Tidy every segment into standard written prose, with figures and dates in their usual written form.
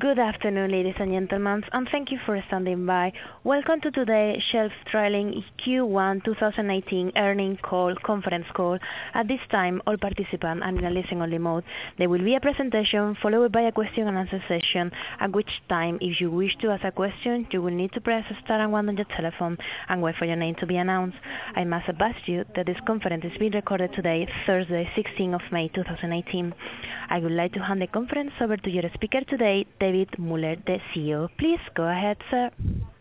Good afternoon, ladies and gentlemen, and thank you for standing by. Welcome to today's Shelf Drilling Q1 2018 earnings call, conference call. At this time, all participants are in a listen-only mode. There will be a presentation followed by a question and answer session, at which time, if you wish to ask a question, you will need to press star and 1 on your telephone and wait for your name to be announced. I must advise you that this conference is being recorded today, Thursday, 16th of May 2018. I would like to hand the conference over to your speaker today, David Muller, the CEO. Please go ahead, sir.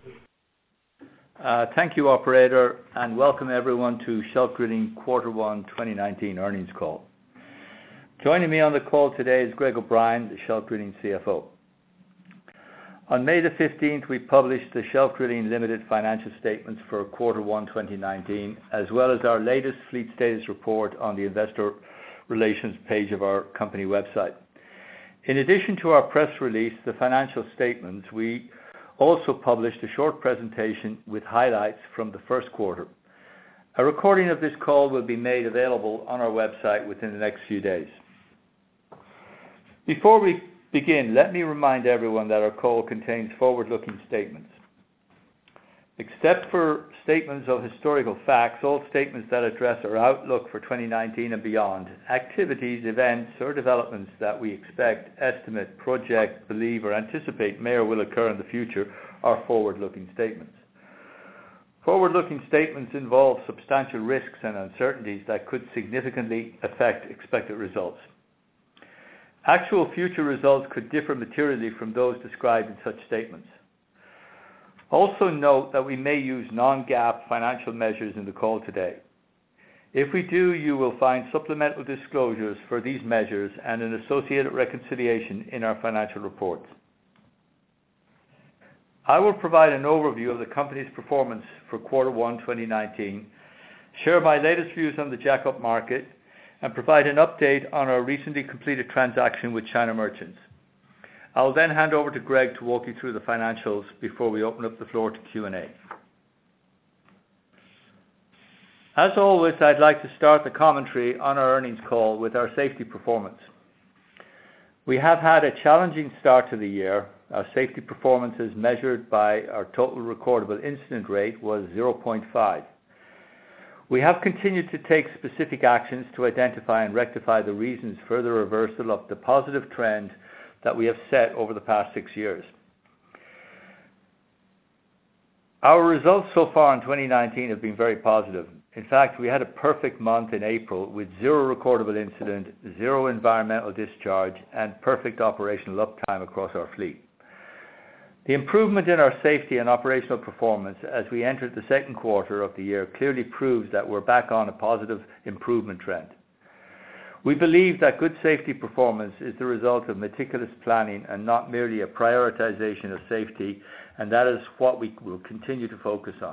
Thank you, operator, and welcome everyone to Shelf Drilling Quarter 1 2019 earnings call. Joining me on the call today is Greg O'Brien, the Shelf Drilling CFO. On May the 15th, we published the Shelf Drilling Limited financial statements for Quarter 1 2019, as well as our latest fleet status report on the investor relations page of our company website. In addition to our press release, the financial statements, we also published a short presentation with highlights from the first quarter. A recording of this call will be made available on our website within the next few days. Before we begin, let me remind everyone that our call contains forward-looking statements. Except for statements of historical facts, all statements that address our outlook for 2019 and beyond, activities, events, or developments that we expect, estimate, project, believe, or anticipate may or will occur in the future are forward-looking statements. Forward-looking statements involve substantial risks and uncertainties that could significantly affect expected results. Actual future results could differ materially from those described in such statements. Also note that we may use non-GAAP financial measures in the call today. If we do, you will find supplemental disclosures for these measures and an associated reconciliation in our financial reports. I will provide an overview of the company's performance for Quarter 1 2019, share my latest views on the jackup market, and provide an update on our recently completed transaction with China Merchants. I'll then hand over to Greg to walk you through the financials before we open up the floor to Q&A. As always, I'd like to start the commentary on our earnings call with our safety performance. We have had a challenging start to the year. Our safety performance as measured by our total recordable incident rate was 0.5. We have continued to take specific actions to identify and rectify the reasons for the reversal of the positive trend that we have set over the past 6 years. Our results so far in 2019 have been very positive. In fact, we had a perfect month in April with 0 recordable incident, 0 environmental discharge, and perfect operational uptime across our fleet. The improvement in our safety and operational performance as we entered the second quarter of the year clearly proves that we're back on a positive improvement trend. We believe that good safety performance is the result of meticulous planning and not merely a prioritization of safety, and that is what we will continue to focus on.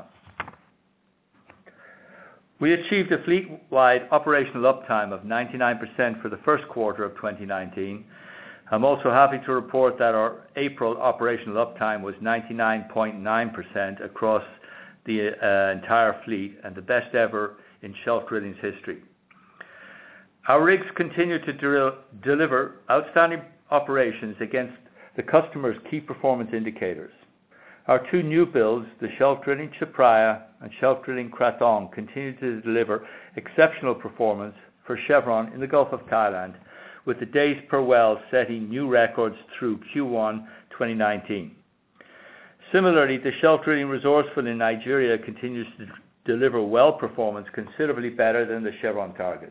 We achieved a fleet-wide operational uptime of 99% for the first quarter of 2019. I'm also happy to report that our April operational uptime was 99.9% across the entire fleet and the best ever in Shelf Drilling's history. Our rigs continue to deliver outstanding operations against the customer's key performance indicators. Our 2 new builds, the Shelf Drilling Chaophraya and Shelf Drilling Krathong, continue to deliver exceptional performance for Chevron in the Gulf of Thailand, with the days per well setting new records through Q1 2019. Similarly, the Shelf Drilling Resourceful in Nigeria continues to deliver well performance considerably better than the Chevron targets.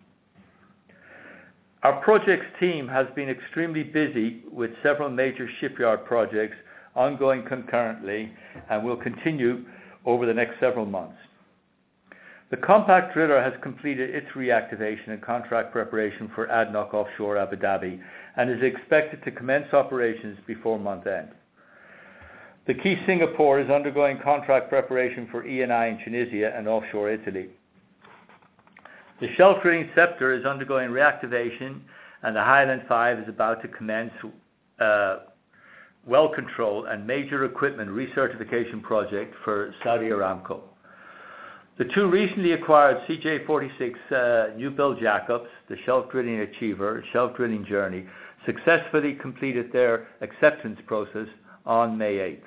Our projects team has been extremely busy with several major shipyard projects ongoing concurrently and will continue over the next several months. The Compact Driller has completed its reactivation and contract preparation for ADNOC Offshore Abu Dhabi and is expected to commence operations before month end. The Key Singapore is undergoing contract preparation for Eni in Tunisia and offshore Italy. The Shelf Drilling Scepter is undergoing reactivation, and the Highland 5 is about to commence well control and major equipment recertification project for Saudi Aramco. The 2 recently acquired CJ46 new build jackups, the Shelf Drilling Achiever, Shelf Drilling Journey, successfully completed their acceptance process on May 8th.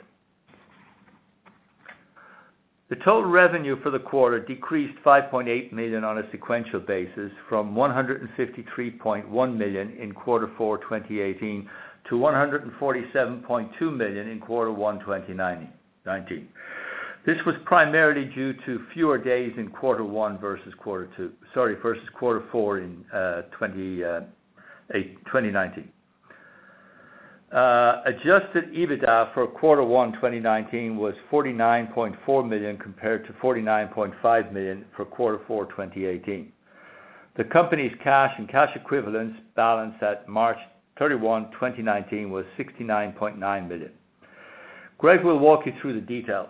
The total revenue for the quarter decreased 5.8 million on a sequential basis from 153.1 million in quarter 4 2018 to 147.2 million in quarter 1 2019. This was primarily due to fewer days in quarter 1 versus quarter 4 in 2019. Adjusted EBITDA for quarter 1 2019 was 49.4 million compared to 49.5 million for quarter 4 2018. The company's cash and cash equivalents balance at March 31, 2019 was 69.9 million. Greg will walk you through the details.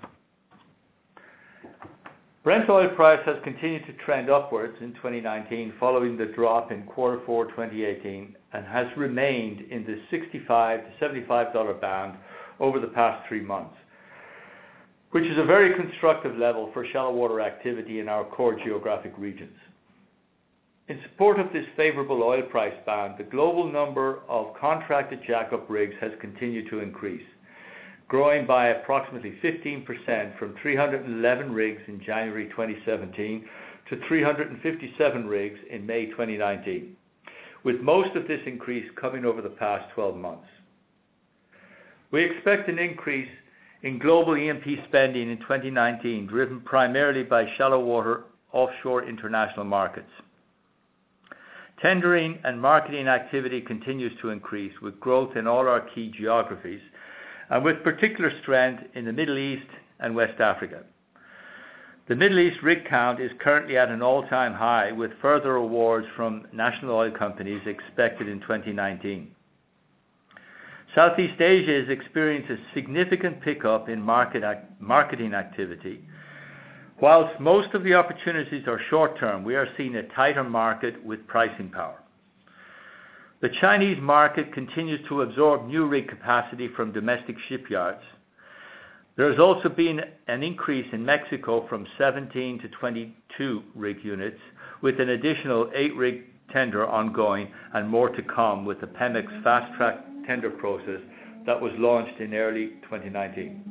Brent oil price has continued to trend upwards in 2019 following the drop in quarter 4 2018 and has remained in the $65 to $75 band over the past 3 months, which is a very constructive level for shallow water activity in our core geographic regions. In support of this favorable oil price band, the global number of contracted jackup rigs has continued to increase, growing by approximately 15% from 311 rigs in January 2017 to 357 rigs in May 2019, with most of this increase coming over the past 12 months. We expect an increase in global E&P spending in 2019, driven primarily by shallow water offshore international markets. Tendering and marketing activity continues to increase with growth in all our key geographies, and with particular strength in the Middle East and West Africa. The Middle East rig count is currently at an all-time high, with further awards from national oil companies expected in 2019. Southeast Asia has experienced a significant pickup in marketing activity. Whilst most of the opportunities are short-term, we are seeing a tighter market with pricing power. The Chinese market continues to absorb new rig capacity from domestic shipyards. There has also been an increase in Mexico from 17 to 22 rig units, with an additional 8 rig tender ongoing and more to come with the Pemex fast-track tender process that was launched in early 2019.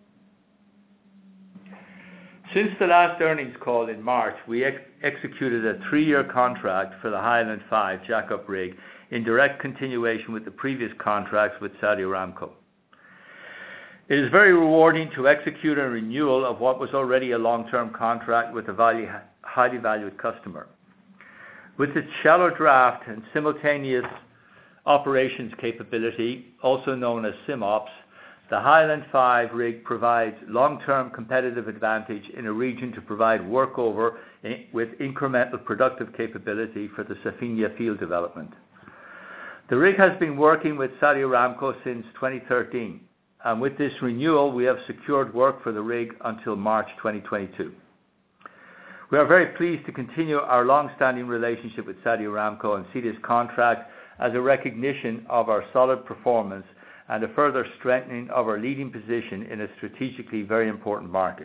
Since the last earnings call in March, we executed a 3-year contract for the Highland 5 jackup rig in direct continuation with the previous contracts with Saudi Aramco. It is very rewarding to execute a renewal of what was already a long-term contract with a highly valued customer. With its shallow draft and simultaneous operations capability, also known as SimOps, the Highland 5 rig provides long-term competitive advantage in a region to provide workover with incremental productive capability for the Safina field development. The rig has been working with Saudi Aramco since 2013, and with this renewal we have secured work for the rig until March 2022. We are very pleased to continue our long-standing relationship with Saudi Aramco and see this contract as a recognition of our solid performance and a further strengthening of our leading position in a strategically very important market.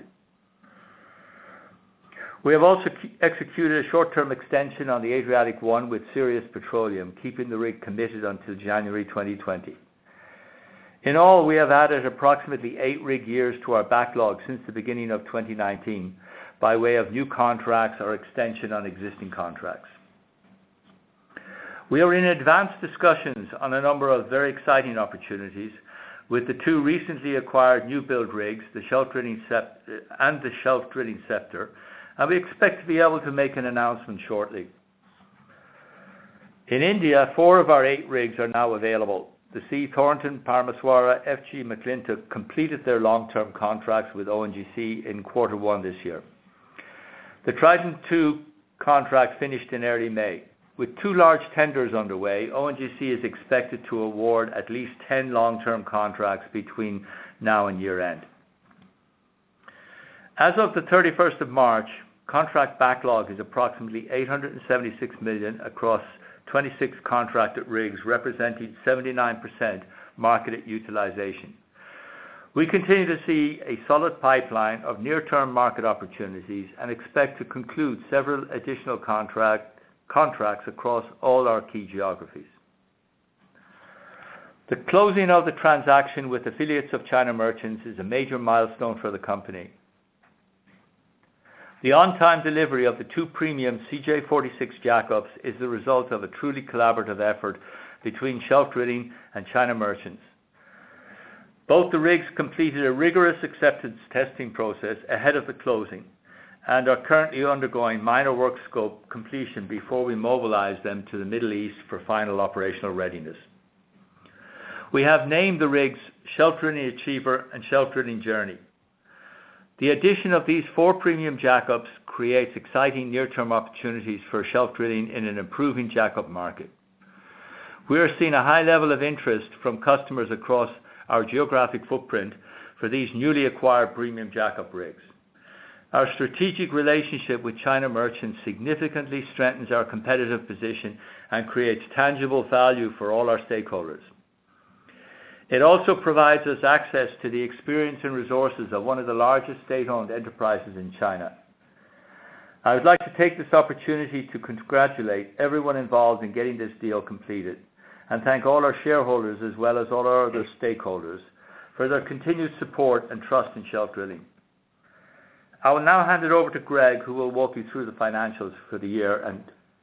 We have also executed a short-term extension on the Adriatic I with Sirius Petroleum, keeping the rig committed until January 2020. In all, we have added approximately 8 rig years to our backlog since the beginning of 2019 by way of new contracts or extension on existing contracts. We are in advanced discussions on a number of very exciting opportunities with the 2 recently acquired new build rigs, the Shelf Drilling Scepter, and we expect to be able to make an announcement shortly. In India, 4 of our 8 rigs are now available. The C. Thornton, Parameswara, F.G. McClintock completed their long-term contracts with ONGC in quarter 1 this year. The Trident II contract finished in early May. With 2 large tenders underway, ONGC is expected to award at least 10 long-term contracts between now and year-end. As of the 31st of March, contract backlog is approximately 876 million across 26 contracted rigs, representing 79% marketed utilization. We continue to see a solid pipeline of near-term market opportunities and expect to conclude several additional contracts across all our key geographies. The closing of the transaction with affiliates of China Merchants is a major milestone for the company. The on-time delivery of the two premium CJ46 jackups is the result of a truly collaborative effort between Shelf Drilling and China Merchants. Both the rigs completed a rigorous acceptance testing process ahead of the closing and are currently undergoing minor work scope completion before we mobilize them to the Middle East for final operational readiness. We have named the rigs Shelf Drilling Achiever and Shelf Drilling Journey. The addition of these four premium jackups creates exciting near-term opportunities for Shelf Drilling in an improving jackup market. We are seeing a high level of interest from customers across our geographic footprint for these newly acquired premium jackup rigs. Our strategic relationship with China Merchants significantly strengthens our competitive position and creates tangible value for all our stakeholders. It also provides us access to the experience and resources of one of the largest state-owned enterprises in China. I would like to take this opportunity to congratulate everyone involved in getting this deal completed and thank all our shareholders as well as all our other stakeholders for their continued support and trust in Shelf Drilling. I will now hand it over to Greg, who will walk you through the financials for the year and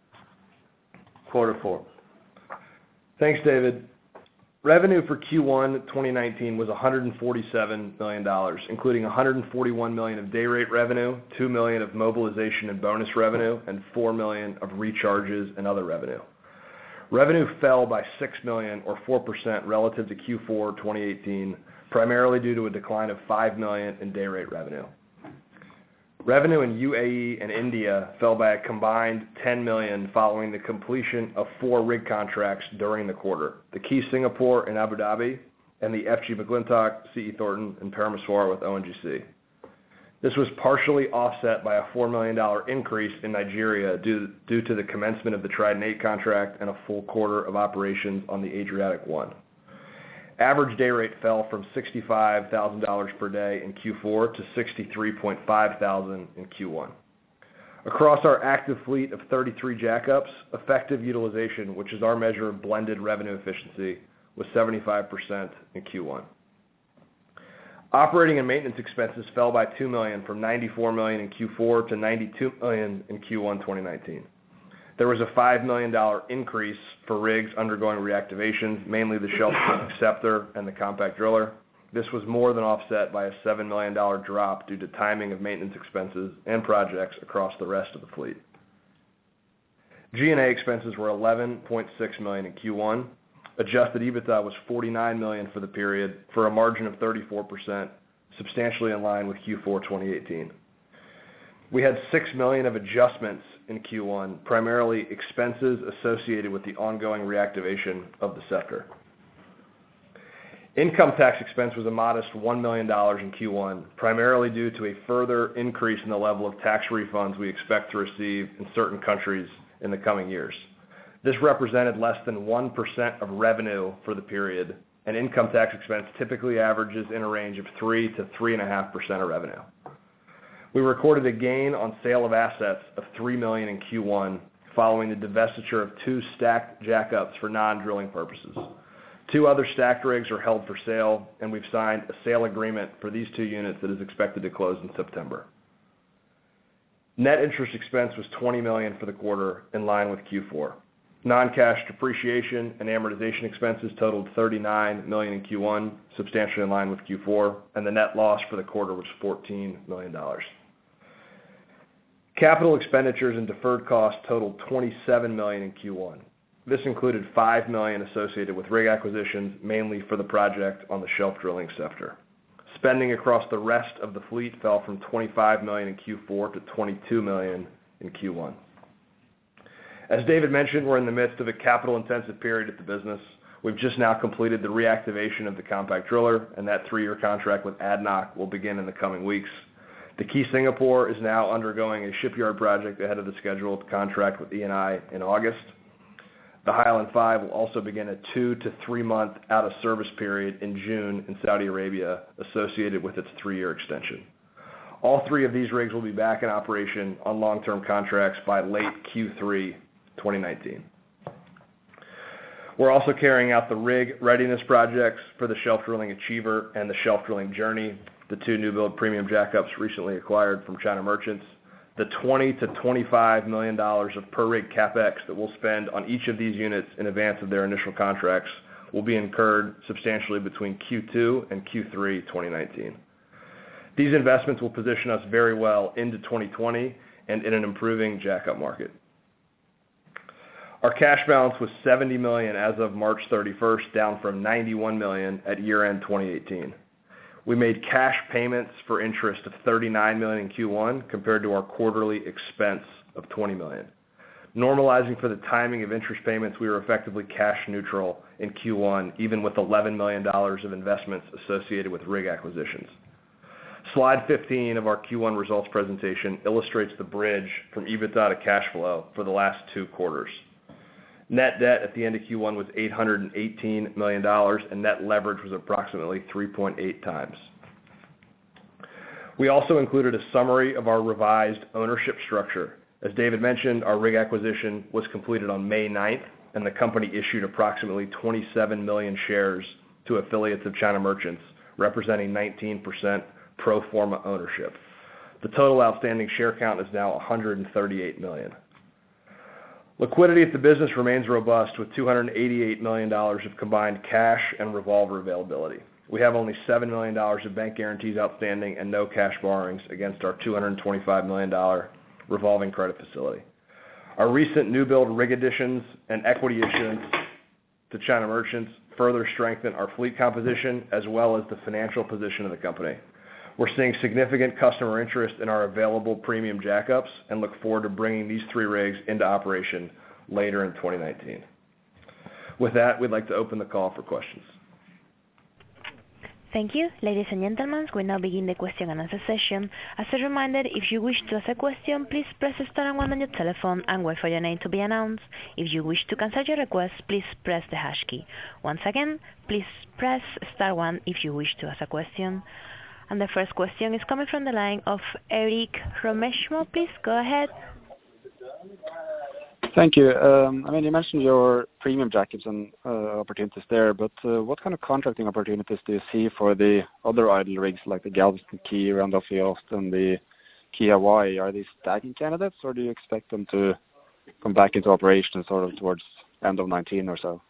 quarter four. Thanks, David. Revenue for Q1 2019 was $147 million, including $141 million of day rate revenue, $2 million of mobilization and bonus revenue, and $4 million of recharges and other revenue. Revenue fell by $6 million or 4% relative to Q4 2018, primarily due to a decline of $5 million in day rate revenue. Revenue in UAE and India fell by a combined $10 million following the completion of 4 rig contracts during the quarter, the Key Singapore in Abu Dhabi, and the FG McClintock, CE Thornton, and Parameswara with ONGC. This was partially offset by a $4 million increase in Nigeria due to the commencement of the Trident 8 contract and a full quarter of operations on the Adriatic 1. Average day rate fell from $65,000 per day in Q4 to $63,500 in Q1. Across our active fleet of 33 jackups, effective utilization, which is our measure of blended revenue efficiency, was 75% in Q1. Operating and maintenance expenses fell by $2 million from $94 million in Q4 to $92 million in Q1 2019. There was a $5 million increase for rigs undergoing reactivations, mainly the Shelf Scepter and the Compact Driller. This was more than offset by a $7 million drop due to timing of maintenance expenses and projects across the rest of the fleet. G&A expenses were $11.6 million in Q1. Adjusted EBITDA was $49 million for the period, for a margin of 34%, substantially in line with Q4 2018. We had $6 million of adjustments in Q1, primarily expenses associated with the ongoing reactivation of the Scepter. Income tax expense was a modest $1 million in Q1, primarily due to a further increase in the level of tax refunds we expect to receive in certain countries in the coming years. This represented less than 1% of revenue for the period, and income tax expense typically averages in a range of 3 to 3.5% of revenue. We recorded a gain on sale of assets of $3 million in Q1 following the divestiture of 2 stacked jackups for non-drilling purposes. 2 other stacked rigs are held for sale, and we've signed a sale agreement for these 2 units that is expected to close in September. Net interest expense was $20 million for the quarter, in line with Q4. Non-cash depreciation and amortization expenses totaled $39 million in Q1, substantially in line with Q4, and the net loss for the quarter was $14 million. Capital expenditures and deferred costs totaled $27 million in Q1. This included $5 million associated with rig acquisitions, mainly for the project on the Shelf Drilling Scepter. Spending across the rest of the fleet fell from $25 million in Q4 to $22 million in Q1. As David mentioned, we're in the midst of a capital-intensive period at the business. We've just now completed the reactivation of the Compact Driller, and that 3-year contract with ADNOC will begin in the coming weeks. The Key Singapore is now undergoing a shipyard project ahead of the scheduled contract with Eni in August. The Highland 5 will also begin a 2 to 3 month out-of-service period in June in Saudi Arabia associated with its 3-year extension. All 3 of these rigs will be back in operation on long-term contracts by late Q3 2019. We're also carrying out the rig readiness projects for the Shelf Drilling Achiever and the Shelf Drilling Journey, the two new build premium jackups recently acquired from China Merchants. The $20 to $25 million of per rig capex that we'll spend on each of these units in advance of their initial contracts will be incurred substantially between Q2 and Q3 2019. These investments will position us very well into 2020 and in an improving jackup market. Our cash balance was $70 million as of March 31st, down from $91 million at year-end 2018. We made cash payments for interest of $39 million in Q1 compared to our quarterly expense of $20 million. Normalizing for the timing of interest payments, we were effectively cash neutral in Q1, even with $11 million of investments associated with rig acquisitions. Slide 15 of our Q1 results presentation illustrates the bridge from EBITDA to cash flow for the last 2 quarters. Net debt at the end of Q1 was $818 million, and net leverage was approximately 3.8 times. We also included a summary of our revised ownership structure. As David mentioned, our rig acquisition was completed on May 9th, and the company issued approximately 27 million shares to affiliates of China Merchants, representing 19% pro forma ownership. The total outstanding share count is now 138 million. Liquidity at the business remains robust with $288 million of combined cash and revolver availability. We have only $7 million of bank guarantees outstanding and no cash borrowings against our $225 million revolving credit facility. Our recent new build rig additions and equity issuance to China Merchants further strengthen our fleet composition as well as the financial position of the company. We're seeing significant customer interest in our available premium jackups and look forward to bringing these 3 rigs into operation later in 2019. With that, we'd like to open the call for questions. Thank you. Ladies and gentlemen, we now begin the question and answer session. As a reminder, if you wish to ask a question, please press star and 1 on your telephone and wait for your name to be announced. If you wish to cancel your request, please press the hash key. Once again, please press star 1 if you wish to ask a question. And the first question is coming from the line of Eric Romeshmo. Please go ahead. Thank you. You mentioned your premium jackups and opportunities there, but what kind of contracting opportunities do you see for the other idle rigs like the Galveston Key, Randolph Yost, and the Key Hawaii? Are these stacking candidates, or do you expect them to come back into operation sort of towards end of 19 or so?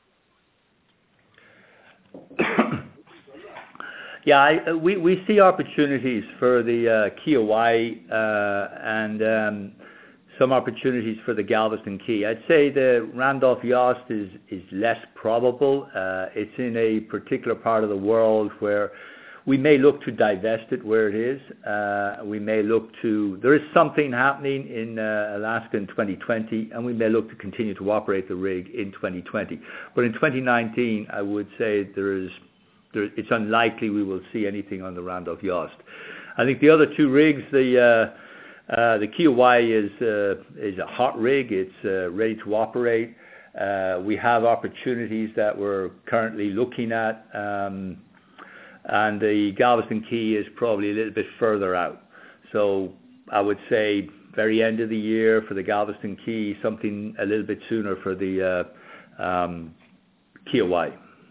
Yeah, we see opportunities for the Key Hawaii and some opportunities for the Galveston Key. I'd say the Randolph Yost is less probable. It's in a particular part of the world where we may look to divest it where it is. There is something happening in Alaska in 2020, and we may look to continue to operate the rig in 2020. But in 2019, I would say it's unlikely we will see anything on the Randolph Yost. I think the other 2 rigs, the Key Hawaii is a hot rig. It's ready to operate. We have opportunities that we're currently looking at, and the Galveston Key is probably a little bit further out. So I would say very end of the year for the Galveston Key, something a little bit sooner for the Key Hawaii.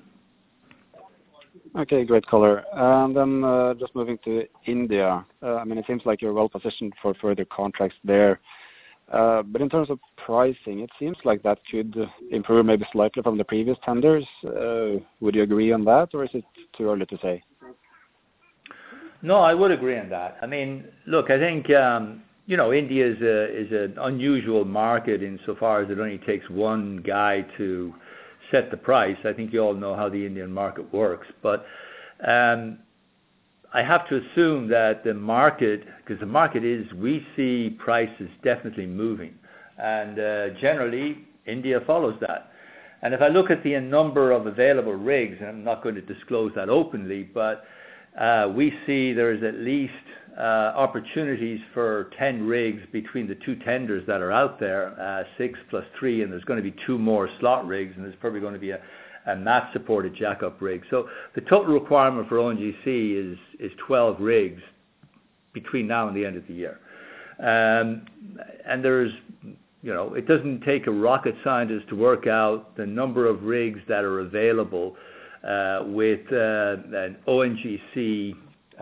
Okay, great color. And then just moving to India, it seems like you're well positioned for further contracts there. But in terms of pricing, it seems like that could improve maybe slightly from the previous tenders. Would you agree on that, or is it too early to say? No, I would agree on that. Look, I think India is an unusual market insofar as it only takes one guy to set the price. I think you all know how the Indian market works, but I have to assume that the market, because the market we see prices definitely moving, and generally India follows that. And if I look at the number of available rigs, and I'm not going to disclose that openly, but we see there is at least opportunities for 10 rigs between the 2 tenders that are out there, 6 plus 3, and there's going to be 2 more slot rigs, and there's probably going to be a mat-supported jackup rig. So the total requirement for ONGC is 12 rigs between now and the end of the year. And there's it doesn't take a rocket scientist to work out the number of rigs that are available with an ONGC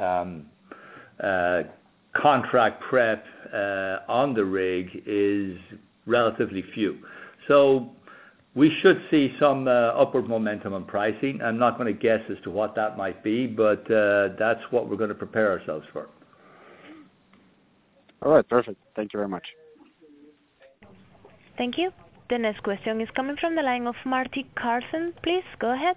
contract prep on the rig is relatively few. So we should see some upward momentum on pricing. I'm not going to guess as to what that might be, but that's what we're going to prepare ourselves for. All right, perfect. Thank you very much. Thank you. The next question is coming from the line of Marty Carson. Please go ahead.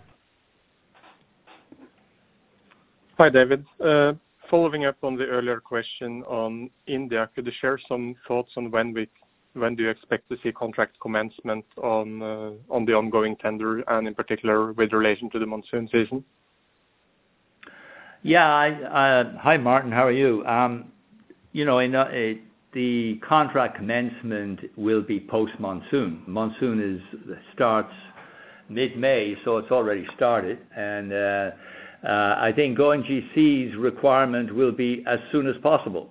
Hi, David. Following up on the earlier question on India, could you share some thoughts on when do you expect to see contract commencement on the ongoing tender, and in particular with relation to the monsoon season? Yeah. Hi, Martin. How are you? The contract commencement will be post-monsoon. Monsoon starts mid-May, so it's already started. And I think ONGC's requirement will be as soon as possible.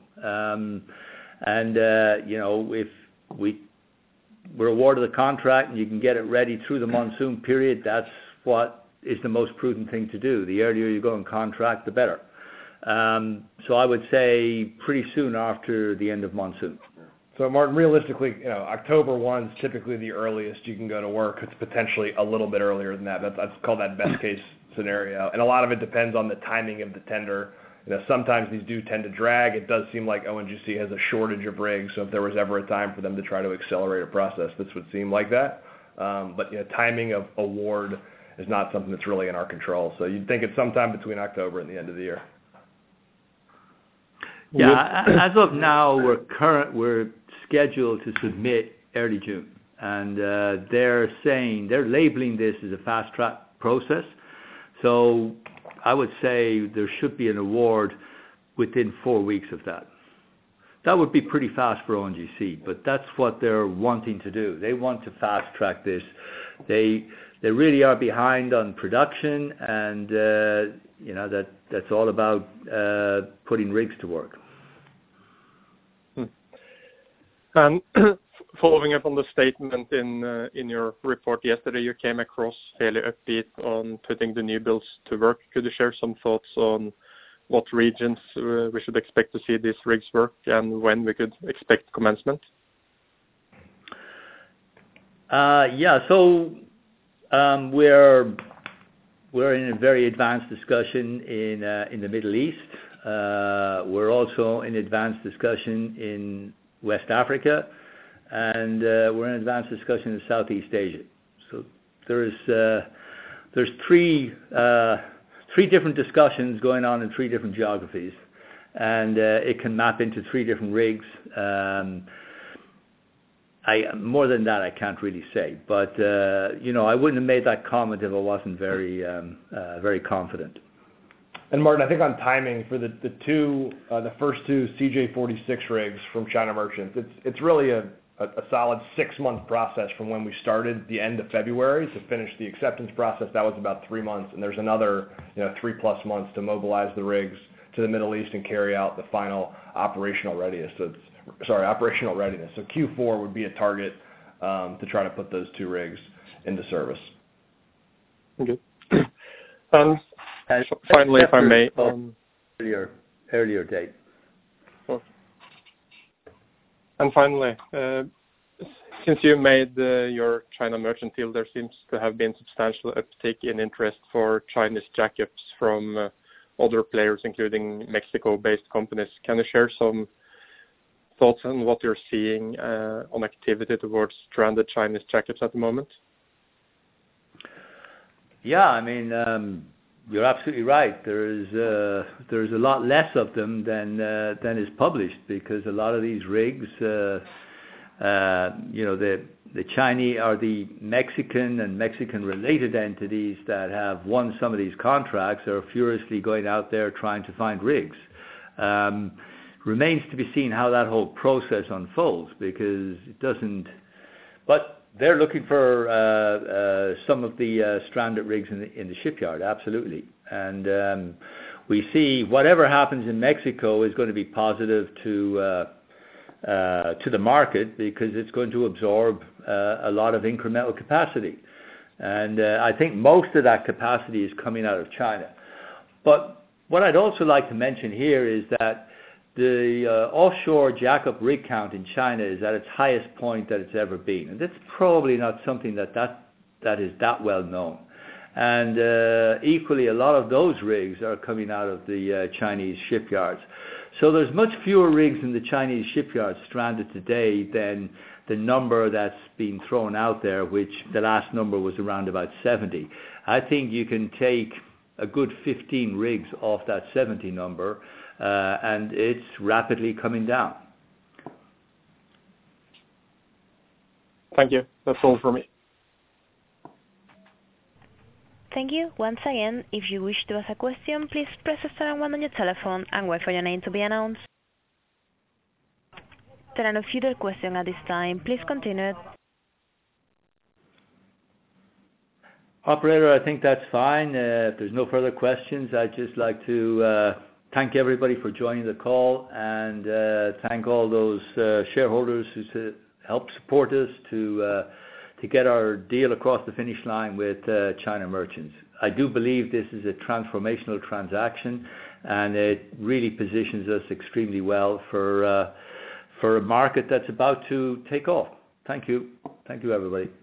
If we're awarded the contract and you can get it ready through the monsoon period, that's what is the most prudent thing to do. The earlier you go and contract, the better. So I would say pretty soon after the end of monsoon. So Martin, realistically, October 1 is typically the earliest you can go to work. It's potentially a little bit earlier than that. That's called that best case scenario. And a lot of it depends on the timing of the tender. Sometimes these do tend to drag. It does seem like ONGC has a shortage of rigs, so if there was ever a time for them to try to accelerate a process, this would seem like that. But timing of award is not something that's really in our control. So you'd think it's sometime between October and the end of the year. Yeah, as of now, we're scheduled to submit early June, and they're labeling this as a fast track process. So I would say there should be an award within 4 weeks of that. That would be pretty fast for ONGC, but that's what they're wanting to do. They want to fast track this. They really are behind on production, and that's all about putting rigs to work. And following up on the statement in your report yesterday, you came across fairly upbeat on putting the new builds to work. Could you share some thoughts on what regions we should expect to see these rigs work and when we could expect commencement? So we're in a very advanced discussion in the Middle East. We're also in advanced discussion in West Africa, and we're in advanced discussion in Southeast Asia. So there's three different discussions going on in 3 different geographies, and it can map into 3 different rigs. More than that I can't really say, but I wouldn't have made that comment if I wasn't very confident. And Martin, I think on timing for the first 2 CJ46 rigs from China Merchants, it's really a solid 6-month process from when we started the end of February to finish the acceptance process. That was about 3 months, and there's another 3+ months to mobilize the rigs to the Middle East and carry out the final operational readiness. So Q4 would be a target to try to put those 2 rigs into service. Okay. Finally, if I may, earlier date. And finally, since you made your China Merchant deal, there seems to have been substantial uptake in interest for Chinese jackups from other players, including Mexico-based companies. Can you share some thoughts on what you're seeing on activity towards stranded Chinese jackups at the moment? Yeah, I mean, you're absolutely right. There's a lot less of them than is published, because a lot of these rigs, the Chinese are the Mexican and Mexican-related entities that have won some of these contracts are furiously going out there trying to find rigs. Remains to be seen how that whole process unfolds, because it doesn't. But they're looking for some of the stranded rigs in the shipyard, absolutely. And we see whatever happens in Mexico is going to be positive to to the market because it's going to absorb a lot of incremental capacity. And I think most of that capacity is coming out of China. But what I'd also like to mention here is that the offshore jackup rig count in China is at its highest point that it's ever been. And that's probably not something that is that well known. And equally, a lot of those rigs are coming out of the Chinese shipyards. So there's much fewer rigs in the Chinese shipyards stranded today than the number that's been thrown out there, which the last number was around about 70. I think you can take a good 15 rigs off that 70 number, and it's rapidly coming down. Thank you. That's all for me. Thank you. Once again, if you wish to ask a question, please press star and 1 on your telephone and wait for your name to be announced. There are no further questions at this time. Please continue. Operator, I think that's fine. If there's no further questions, I'd just like to thank everybody for joining the call and thank all those shareholders who helped support us to get our deal across the finish line with China Merchants. I do believe this is a transformational transaction, and it really positions us extremely well for a market that's about to take off. Thank you. Thank you, everybody.